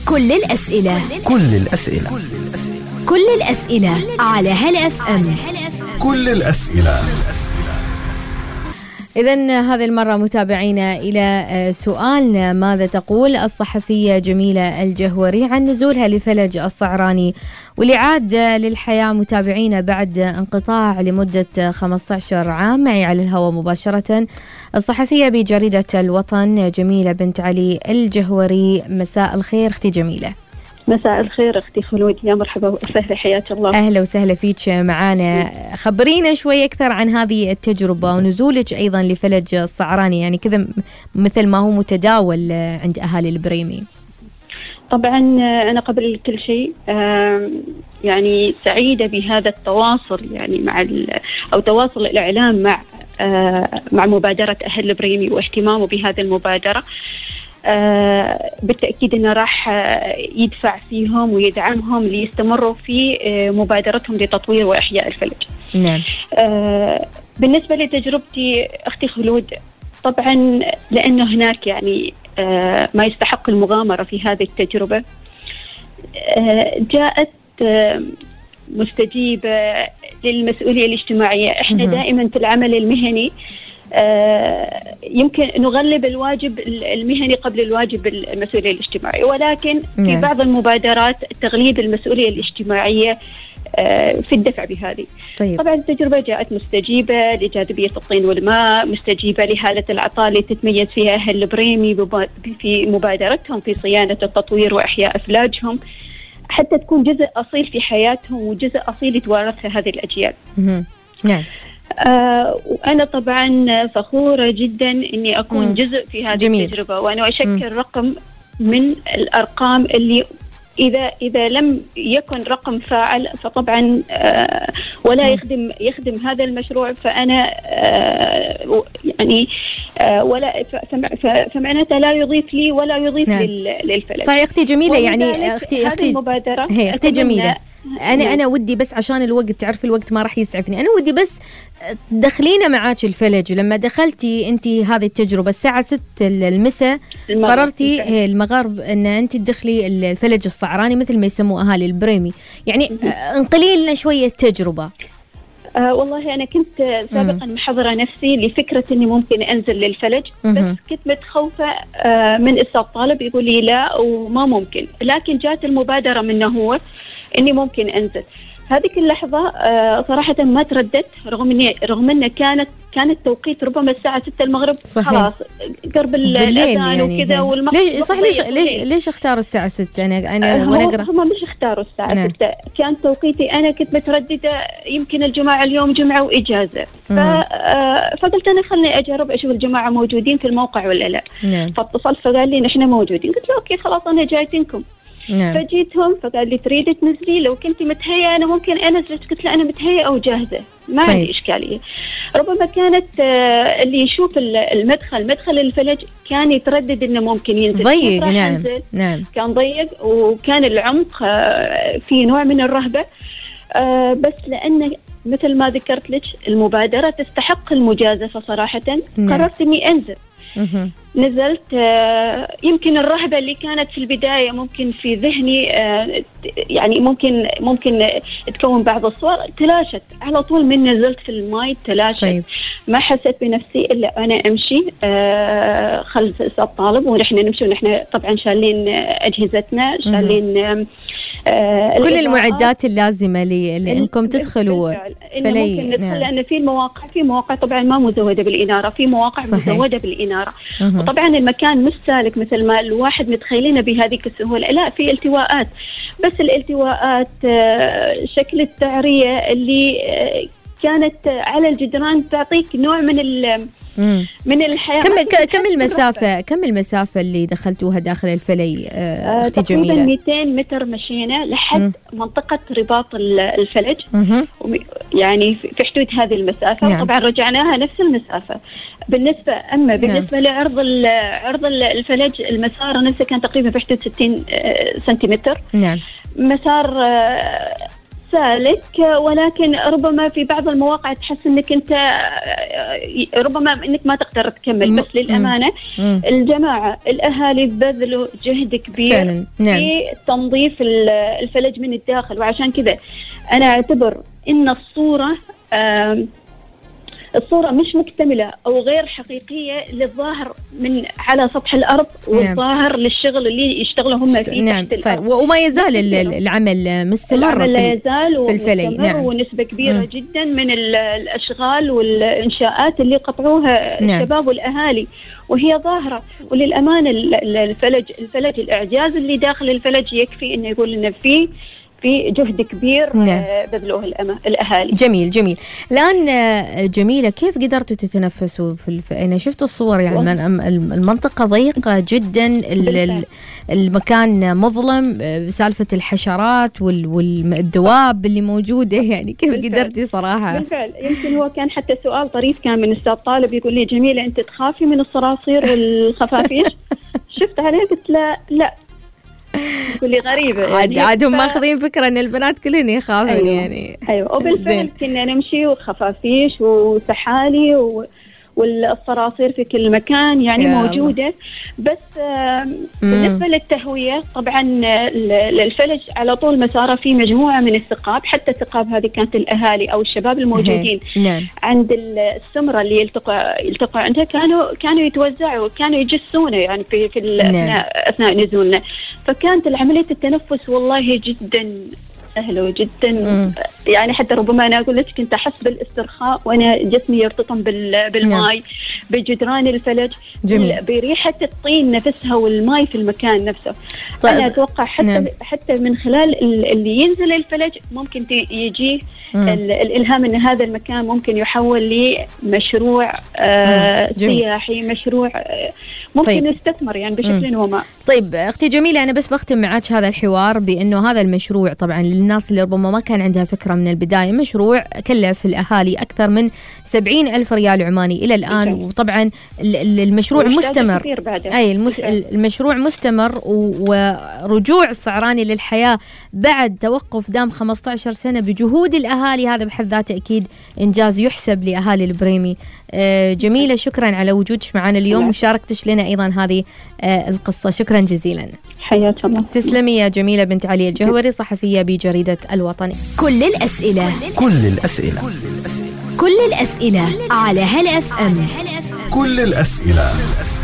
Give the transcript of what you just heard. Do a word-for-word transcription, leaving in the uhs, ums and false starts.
كل الأسئلة كل الأسئلة كل الأسئلة على هلا اف ام. كل الأسئلة. إذن هذه المرة متابعينا إلى سؤالنا: ماذا تقول الصحفية جميلة الجهوري عن نزولها لفلج الصعراني والإعادة للحياة متابعينا بعد انقطاع لمدة خمسة عشر عام؟ معي على الهواء مباشرة الصحفية بجريدة الوطن جميلة بنت علي الجهوري. مساء الخير أختي جميلة. مساء الخير أختي خلود، يا مرحبا وسهلا، حياك الله. أهلا وسهلا فيك معانا. خبرينا شوي أكثر عن هذه التجربة ونزولك أيضا لفلج الصعراني، يعني كذا مثل ما هو متداول عند أهالي البريمي. طبعا أنا قبل كل شيء يعني سعيدة بهذا التواصل، يعني مع أو تواصل الإعلام مع مع مبادرة أهل البريمي واهتمامه بهذه المبادرة. آه بالتأكيد أنه راح يدفع فيهم ويدعمهم ليستمروا في آه مبادرتهم لتطوير وإحياء الفلج. نعم. آه بالنسبة لتجربتي أختي خلود، طبعا لأنه هناك يعني آه ما يستحق المغامرة في هذه التجربة، آه جاءت آه مستجيبة للمسؤولية الاجتماعية. احنا دائما في العمل المهني آه يمكن نغلب الواجب المهني قبل الواجب المسؤولية الاجتماعية، ولكن في نعم. بعض المبادرات تغليب المسؤولية الاجتماعية آه في الدفع بهذه. طيب. طبعا التجربة جاءت مستجيبة لجاذبية الطين والماء، مستجيبة لهالة العطاء اللي تتميز فيها أهل البريمي في مبادرتهم في صيانة التطوير وإحياء أفلاجهم، حتى تكون جزء أصيل في حياتهم وجزء أصيل يتوارثها هذه الأجيال. نعم. آه وأنا طبعا فخورة جدا أني أكون مم. جزء في هذه جميل. التجربة، وأنا أشكل مم. رقم من الأرقام اللي إذا إذا لم يكن رقم فاعل فطبعا آه ولا مم. يخدم يخدم هذا المشروع، فأنا آه يعني آه ولا فمعناتها لا يضيف لي ولا يضيف نعم. للفلك. صحيح أختي جميلة. يعني أختي أختي المبادرة هي أختي جميلة، أنا أنا ودي بس عشان الوقت، تعرف الوقت ما راح يسعفني، أنا ودي بس دخلينا معاك الفلج. لما دخلتي أنت هذه التجربة الساعة ستة المساء قررتي المغرب أن أنت تدخلي الفلج الصعراني مثل ما يسموه أهالي البريمي، يعني انقلي لنا شوية التجربة. آه والله أنا كنت سابقا محضرة نفسي لفكرة أني ممكن أنزل للفلج، بس كنت متخوفة آه من أستاذ طالب يقول لي لا وما ممكن، لكن جات المبادرة منه هو أني ممكن أنزل. هذيك اللحظة آه صراحة ما ترددت، رغم أني رغم أنه كانت كانت توقيت ربما الساعة ستة المغرب. صحيح. خلاص قرب الأذان يعني وكذا والمغرب. ليش صح ليش ليش ليش اختاروا الساعة ستة؟ أنا أنا آه وأنا أقرأ هم مش اختاروا الساعة نعم. ستة، كان توقيتي أنا كنت مترددة، يمكن الجماعة اليوم جمعة وإجازة، آه فقلت أنا خلني أجرب أشوف الجماعة موجودين في الموقع ولا لا. نعم. فاتصلت فقال لي نحن موجودين، قلت له أوكي خلاص أنا جايتنكم. نعم. فجيتهم فقال لي تريد تنزلي؟ لو كنتي متهيئة أنا ممكن أنزل. قلت له أنا متهيئة أو جاهزة، ما طيب. عندي إشكالية. ربما كانت آه اللي يشوف المدخل مدخل الفلج كان يتردد إنه ممكن ينزل ضيق. نعم. نعم كان ضيق وكان العمق آه في نوع من الرهبة، آه بس لأن مثل ما ذكرت لك المبادرة تستحق المجازفة صراحة. نعم. قررت إني أنزل. مه. نزلت. آه يمكن الرهبة اللي كانت في البداية ممكن في ذهني آه يعني ممكن ممكن تكون بعض الصور، تلاشت على طول من نزلت في الماء، تلاشت. طيب. ما حسيت بنفسي إلا أنا أمشي آه خلف أستاذ طالب، ونحن نمشي ونحن طبعا شالين أجهزتنا، شالين آه كل المعدات اللازمة لأنكم تدخلوا. فلي ممكن ندخل. نعم. لأن في المواقع في مواقع طبعا ما مزودة بالإنارة، في مواقع صحيح. مزودة بالإنارة. مه. وطبعا المكان مش سالك مثل ما الواحد متخيلين بهذيك السهولة، لا في التواءات، بس الالتواءات شكل التعرية اللي كانت على الجدران تعطيك نوع من ال من الحياة. كم كم المسافة كم المسافة اللي دخلتوها داخل الفلي آه أختي جميلة؟ تقريبا مئتين متر مشينا لحد مم. منطقة رباط الفلج، يعني في حدود هذه المسافة. نعم. طبعا رجعناها نفس المسافة. بالنسبة أما بالنسبة نعم. لعرض عرض الفلج المسار نفسه كان تقريبا في حدود ستين سنتيمتر. نعم. مسار سالك، ولكن ربما في بعض المواقع تحس انك انت ربما انك ما تقدر تكمل. بس للامانه مم. الجماعه الاهالي بذلوا جهد كبير فعلا. نعم. في تنظيف الفلج من الداخل، وعشان كذا انا اعتبر ان الصوره الصورة مش مكتملة أو غير حقيقية للظاهر من على سطح الأرض، والظاهر نعم. للشغل اللي يشتغلوا هم فيه نعم. تحت الأرض. وما يزال العمل مستمر العمل لا يزال في الفلي. نعم. ونسبة كبيرة مم. جدا من الأشغال والإنشاءات اللي قطعوها نعم. الشباب والأهالي، وهي ظاهرة. وللأمانة الفلج الفلج الإعجاز اللي داخل الفلج يكفي إنه يقول لنا فيه في جهد كبير نعم. بذلوه الأهالي. جميل جميل. الآن جميلة، كيف قدرتوا تتنفسوا في الف... أنا شفت الصور يعني من المنطقة ضيقة جدا، المكان مظلم، سالفة الحشرات وال... والدواب اللي موجودة، يعني كيف بالفعل. قدرتي صراحة؟ بالفعل. يمكن هو كان حتى سؤال طريف كان من أستاذ طالب يقول لي جميلة أنت تخافي من الصراصير والخفافيش؟ شفت عليه قلت لا لا كل غريبة يعني. عاد عاد هم ماخذين فكرة ان البنات كلهن يخافون. أيوة. يعني ايوه. وبالفعل كنا نمشي وخفافيش وسحالي و... والصراصير في كل مكان يعني موجودة الله. بس آه بالنسبة للتهوية طبعا الفلج على طول مساره في مجموعة من الثقاب، حتى الثقاب هذه كانت الأهالي أو الشباب الموجودين نعم. عند السمرة اللي يلتقى يلتقى عندها كانوا كانوا يتوزعوا، كانوا يجسونه يعني في في نعم. أثناء أثناء نزولنا. فكانت العملية التنفس والله جدا سهلة جدا. مم. يعني حتى ربما أنا أقول لك كنت أحس بالاسترخاء وأنا جسمي يرتطم بالماء نعم. بجدران الفلج، جميل. بريحة الطين نفسها والماء في المكان نفسه. طيب. أنا أتوقع حتى نعم. حتى من خلال اللي ينزل الفلج ممكن يجي الإلهام أن هذا المكان ممكن يحول لمشروع آه سياحي، مشروع آه ممكن طيب. يستثمر يعني بشكل وما. طيب أختي جميلة، أنا بس بختم معك هذا الحوار بأنه هذا المشروع طبعا للناس اللي ربما ما كان عندها فكرة من البداية، مشروع كلف الأهالي أكثر من سبعين ألف ريال عماني إلى الآن. okay. وطبعا المشروع مستمر. أي المس... المشروع مستمر، ورجوع الصعراني للحياة بعد توقف دام خمسة عشر سنة بجهود الأهالي، هذا بحد ذاته أكيد إنجاز يحسب لأهالي البريمي. آه جميلة، شكرا على وجودك معنا اليوم وشاركتش لنا أيضا هذه آه القصة. شكرا جزيلا. حياك الله. تسلمي يا جميلة بنت علي الجهوري، صحفية بجريدة الوطني. كل الأسئلة كل الأسئلة كل الأسئلة على هلا اف ام. كل الأسئلة